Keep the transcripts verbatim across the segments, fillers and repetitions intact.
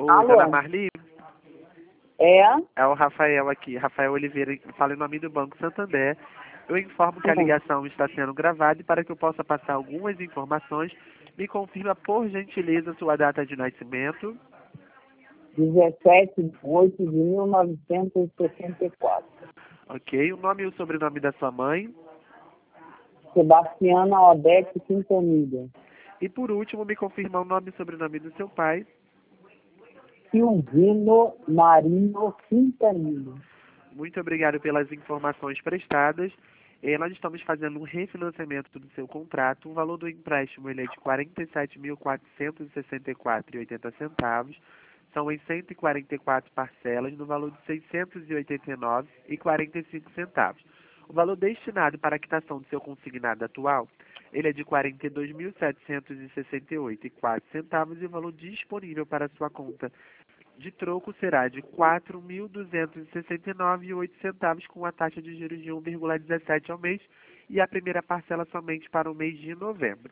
Oi, dona Alô? Marli, É? é o Rafael aqui, Rafael Oliveira, fala em nome do Banco Santander. Eu informo que a Sim. ligação está sendo gravada e para que eu possa passar algumas informações, me confirma por gentileza sua data de nascimento. dezessete de oito de mil novecentos e sessenta e quatro. Ok, o nome e o sobrenome da sua mãe. Sebastiana Odete Quintanilha. E por último, me confirma o nome e sobrenome do seu pai. Silvino Marinho Quintanilha. Muito obrigado pelas informações prestadas. Eh, nós estamos fazendo um refinanciamento do seu contrato. O valor do empréstimo ele é de quarenta e sete mil quatrocentos e sessenta e quatro reais e oitenta centavos. São em cento e quarenta e quatro parcelas, no valor de seiscentos e oitenta e nove reais e quarenta e cinco centavos. O valor destinado para a quitação do seu consignado atual, ele é de quarenta e dois mil setecentos e sessenta e oito reais e quatro centavos e o valor disponível para a sua conta de troco será de quatro mil duzentos e sessenta e nove reais e oito centavos com a taxa de juros de um vírgula dezessete ao mês e a primeira parcela somente para o mês de novembro.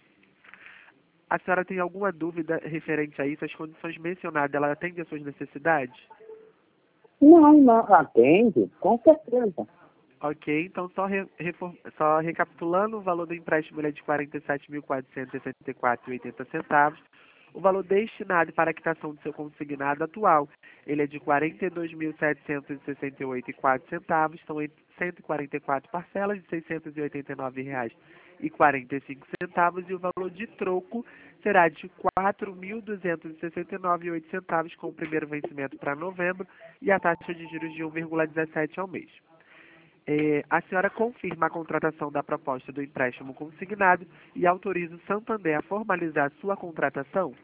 A senhora tem alguma dúvida referente a isso? As condições mencionadas, ela atende às suas necessidades? Não, não atende, com certeza. Ok, então só, re, refor- só recapitulando, o valor do empréstimo ele é de quarenta e sete mil quatrocentos e sessenta e quatro reais e oitenta centavos. O valor destinado para a quitação do seu consignado atual, ele é de quarenta e dois mil setecentos e sessenta e oito reais e quatro centavos. São em cento e quarenta e quatro parcelas de seiscentos e oitenta e nove reais e quarenta e cinco centavos e o valor de troco será de quatro mil duzentos e sessenta e nove reais e oito centavos com o primeiro vencimento para novembro e a taxa de juros de um vírgula dezessete ao mês. É, a senhora confirma a contratação da proposta do empréstimo consignado e autoriza o Santander a formalizar a sua contratação?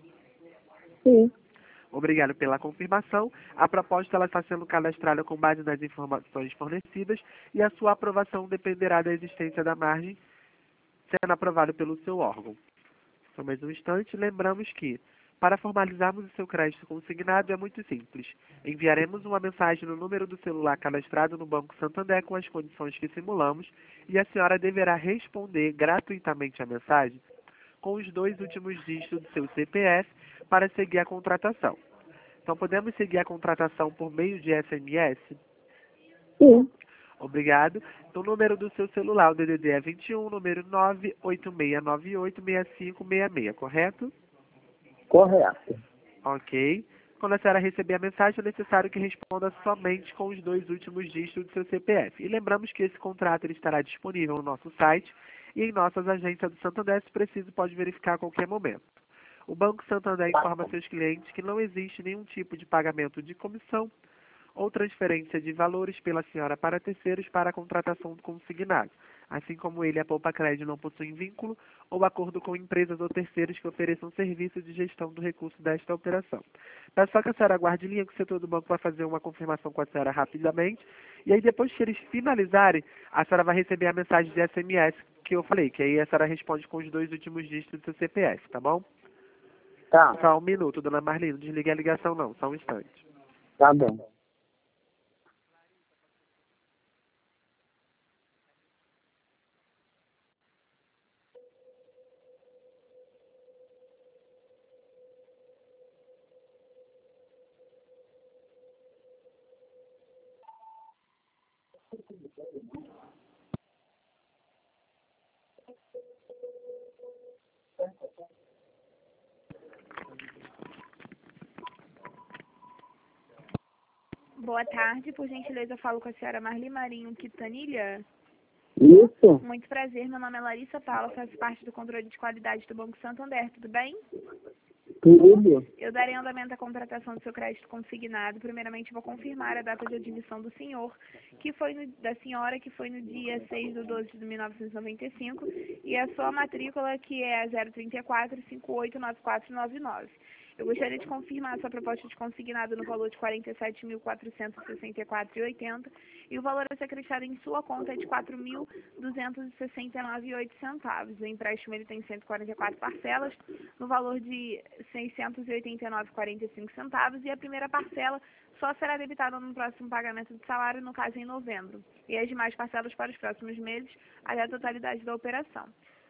Sim. Obrigado pela confirmação. A proposta ela está sendo cadastrada com base nas informações fornecidas e a sua aprovação dependerá da existência da margem sendo aprovada pelo seu órgão. Só mais um instante, lembramos que, para formalizarmos o seu crédito consignado, é muito simples. Enviaremos uma mensagem no número do celular cadastrado no Banco Santander com as condições que simulamos e a senhora deverá responder gratuitamente a mensagem com os dois últimos dígitos do seu C P F para seguir a contratação. Então, podemos seguir a contratação por meio de S M S? Sim. Obrigado. Então, o número do seu celular, o D D D é vinte e um, número nove oito seis nove oito seis cinco seis seis, correto? Correto. Ok. Quando a senhora receber a mensagem, é necessário que responda somente com os dois últimos dígitos do seu C P F. E lembramos que esse contrato ele estará disponível no nosso site e em nossas agências do Santander, se preciso, pode verificar a qualquer momento. O Banco Santander informa seus clientes que não existe nenhum tipo de pagamento de comissão ou transferência de valores pela senhora para terceiros para a contratação do consignado, assim como ele e a Poupa Crédito não possuem vínculo ou acordo com empresas ou terceiros que ofereçam serviço de gestão do recurso desta operação. Peço só que a senhora aguarde em linha que o setor do banco vai fazer uma confirmação com a senhora rapidamente, e aí depois que eles finalizarem, a senhora vai receber a mensagem de S M S que eu falei, que aí a senhora responde com os dois últimos dígitos do seu C P F, tá bom? Tá. Só um minuto, dona Marlene, não desligue a ligação não, só um instante. Tá bom. Boa tarde, por gentileza eu falo com a senhora Marli Marinho Quintanilha. Isso? Muito prazer, meu nome é Larissa Paula, faço parte do controle de qualidade do Banco Santander, tudo bem? Tudo. Eu darei andamento à contratação do seu crédito consignado. Primeiramente vou confirmar a data de admissão do senhor, que foi no, da senhora, que foi no dia seis de doze de mil novecentos e noventa e cinco, e a sua matrícula, que é a zero trinta e quatro, cinquenta e oito, noventa e quatro noventa e nove. Eu gostaria de confirmar a sua proposta de consignado no valor de quarenta e sete mil quatrocentos e sessenta e quatro reais e oitenta centavos e o valor a ser acreditado em sua conta é de quatro mil duzentos e sessenta e nove reais e oito centavos. O empréstimo ele tem cento e quarenta e quatro parcelas no valor de seiscentos e oitenta e nove reais e quarenta e cinco centavos e a primeira parcela só será debitada no próximo pagamento de salário, no caso em novembro, e as demais parcelas para os próximos meses até a totalidade da operação.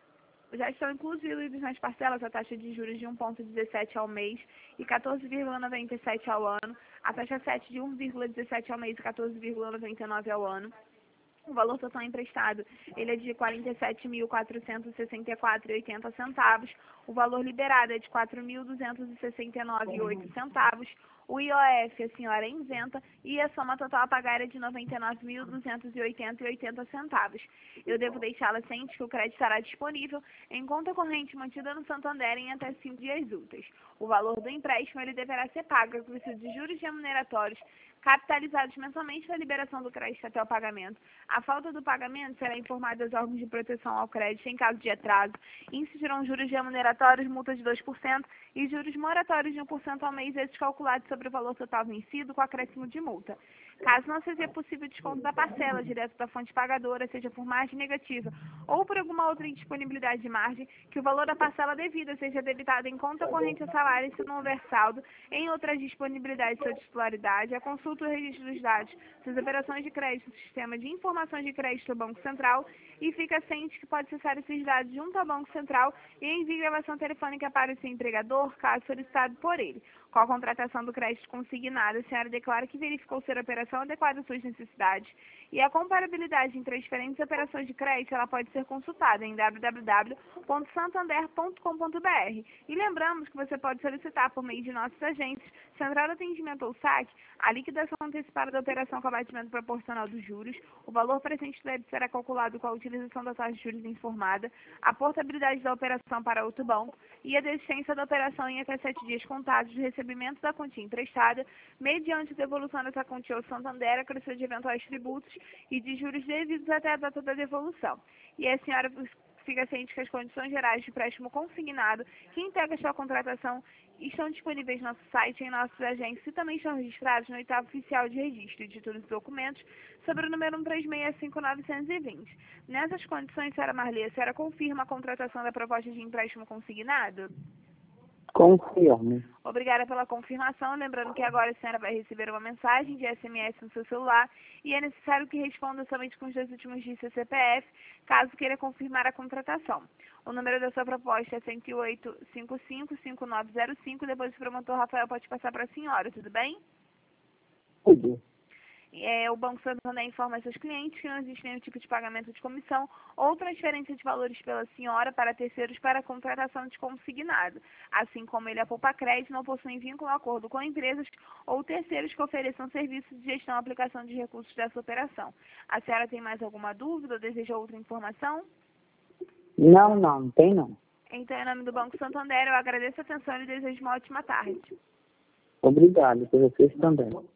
Já estão incluídos nas parcelas a taxa de juros de um vírgula dezessete ao mês e quatorze vírgula noventa e sete ao ano, a taxa sete de um vírgula dezessete ao mês e quatorze vírgula noventa e nove ao ano. O valor total emprestado ele é de quarenta e sete mil quatrocentos e sessenta e quatro reais e oitenta centavos. O valor liberado é de quatro mil duzentos e sessenta e nove reais e oito centavos. O I O F a senhora é isenta e a soma total a pagar é de noventa e nove mil duzentos e oitenta reais e oitenta centavos. Eu devo deixá-la ciente que o crédito estará disponível em conta corrente mantida no Santander em até cinco dias úteis. O valor do empréstimo ele deverá ser pago com de juros remuneratórios capitalizados mensalmente na liberação do crédito até o pagamento. A falta do pagamento será informada aos órgãos de proteção ao crédito em caso de atraso. Incidirão juros remuneratórios, multa de dois por cento e juros moratórios de um por cento ao mês, esses calculados sobre o valor total vencido com acréscimo de multa. Caso não seja possível desconto da parcela direto da fonte pagadora, seja por margem negativa ou por alguma outra indisponibilidade de margem, que o valor da parcela devida seja debitado em conta corrente a salário se não houver saldo em outras disponibilidades de sua titularidade, a consulta o registro dos dados das operações de crédito no sistema de informações de crédito do Banco Central e fica ciente que pode acessar esses dados junto ao Banco Central e envie gravação telefônica para o seu empregador, caso solicitado por ele. Com a contratação do crédito consignado, a senhora declara que verificou ser a operação adequada às suas necessidades e a comparabilidade entre as diferentes operações de crédito ela pode ser consultada em w w w ponto santander ponto com ponto b r. E lembramos que você pode solicitar por meio de nossos agentes, Central de Atendimento ou S A C, a liquidação antecipada da operação com abatimento proporcional dos juros, o valor presente do débito será calculado com a utilização da taxa de juros informada, a portabilidade da operação para outro banco e a desistência da operação em até sete dias contados do recebimento da quantia emprestada, mediante devolução dessa quantia ao Santander, acrescido de eventuais tributos e de juros devidos até a data da devolução. E a senhora fica ciente que as condições gerais de empréstimo consignado que integra sua contratação estão disponíveis no nosso site e em nossos agentes e também estão registrados no oitavo oficial de registro de títulos e documentos sobre o número um três seis cinco nove dois zero. Nessas condições, senhora Marli, a senhora confirma a contratação da proposta de empréstimo consignado? Confirmo. Obrigada pela confirmação. Lembrando que agora a senhora vai receber uma mensagem de S M S no seu celular e é necessário que responda somente com os dois últimos dígitos do seu C P F, caso queira confirmar a contratação. O número da sua proposta é cento e oito, cinquenta e cinco, cinquenta e nove zero cinco. Depois o promotor Rafael pode passar para a senhora, tudo bem? Tudo. É, o Banco Santander informa seus clientes que não existe nenhum tipo de pagamento de comissão ou transferência de valores pela senhora para terceiros para a contratação de consignado, assim como ele a Poupa Crédito não possui vínculo ou acordo com empresas ou terceiros que ofereçam serviços de gestão e aplicação de recursos dessa operação. A senhora tem mais alguma dúvida ou deseja outra informação? Não, não, não tem não. Então, em nome do Banco Santander, eu agradeço a atenção e desejo uma ótima tarde. Obrigado, por vocês também.